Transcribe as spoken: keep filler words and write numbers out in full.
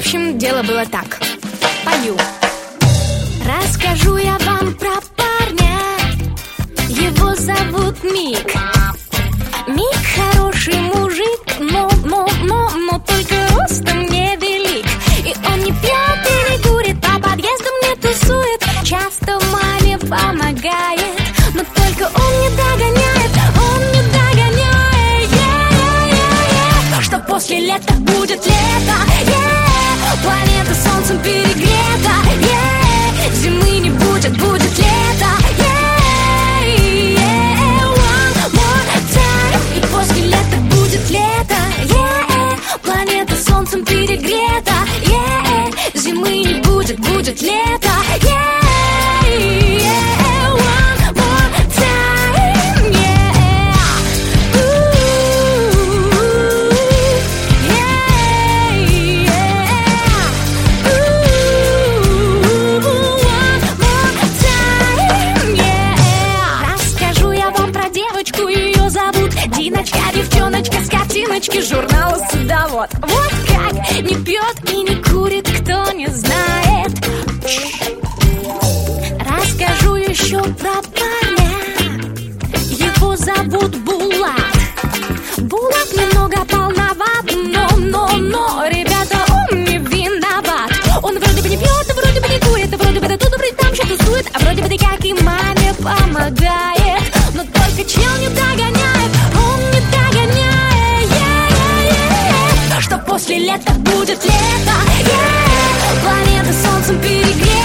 общем, дело было так. Пою. Расскажу я вам про парня. Его зовут Мик. Мик хороший мужик, но, но, но, но только ростом невелик. И он не пьет и не курит, по подъездам не тусует, часто маме помогает, но только он не догоняет, он не догоняет. Yeah, yeah, yeah. Что после лета будет лето, yeah. Планета солнцем перегрета, yeah. Зимы не будет, будет лето, yeah, yeah. One more time. И после лета будет лето, yeah. Планета солнцем перегрета, yeah. Зимы не будет, будет лето, yeah. Диночка, девчоночка с картиночки журнала «Судовод». Вот как не пьет и не курит, кто не знает. Расскажу еще про парня. Его зовут Булат. Булат немного полноват, но, но, но, ребята, он не виноват. Он вроде бы не пьет, а вроде бы не курит, а вроде бы да тут, а вроде там что тусует, а вроде бы да как и маме помогает, но только чел не догоняет, он не догоняет, yeah, yeah, yeah. Что после лета будет лето, yeah. Планета солнцем перегрета.